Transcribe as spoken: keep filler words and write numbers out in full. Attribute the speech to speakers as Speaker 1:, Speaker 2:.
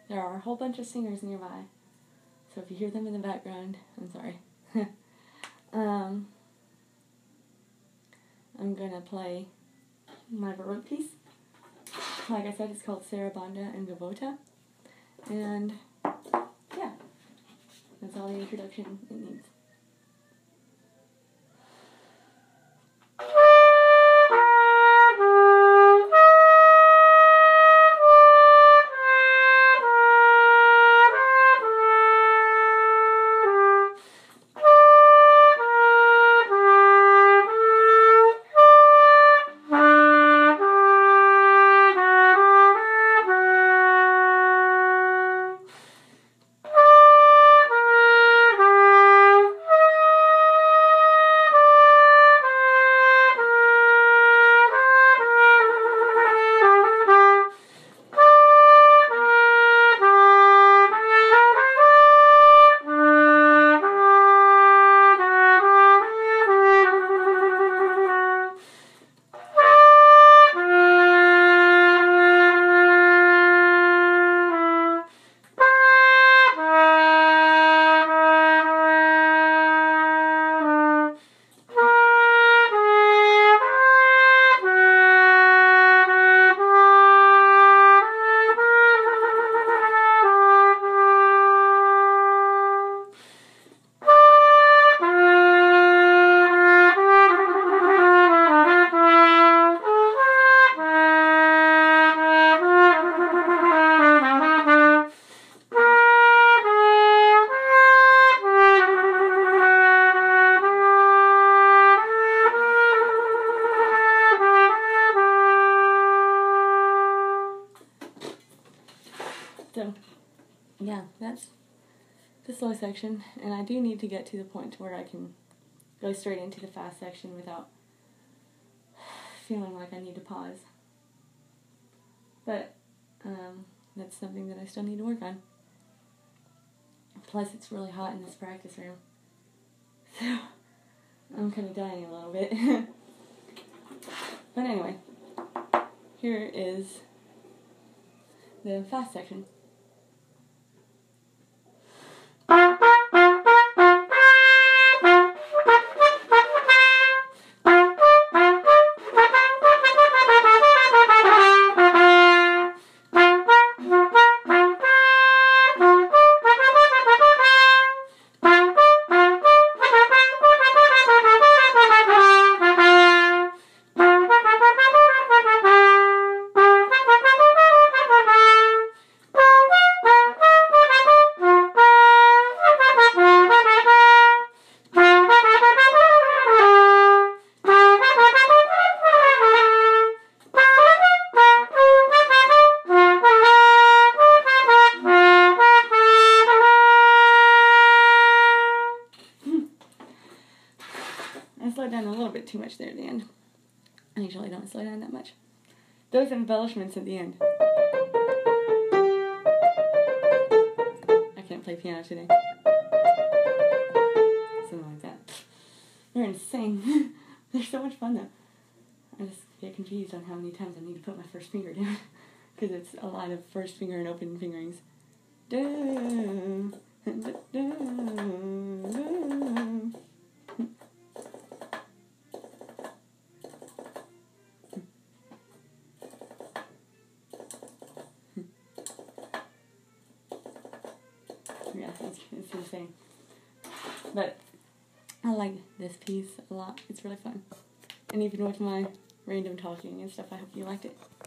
Speaker 1: there are a whole bunch of singers nearby. So if you hear them in the background, I'm sorry. um, I'm going to play my Baroque piece. Like I said, it's called Sarabanda and Gavota. And, yeah, that's all the introduction it needs. So, yeah, that's the slow section, and I do need to get to the point where I can go straight into the fast section without feeling like I need to pause. But, um, that's something that I still need to work on. Plus, it's really hot in this practice room, so I'm kind of dying a little bit. But anyway, here is the fast section. I slowed down a little bit too much there at the end. I usually don't slow down that much. Those embellishments at the end. I can't play piano today. Something like that. They're insane. They're so much fun though. I just get confused on how many times I need to put my first finger down. Because it's a lot of first finger and open fingerings. Da, da, da, da. Yeah, it's, it's insane. But I like this piece a lot. It's really fun. And even with my random talking and stuff, I hope you liked it.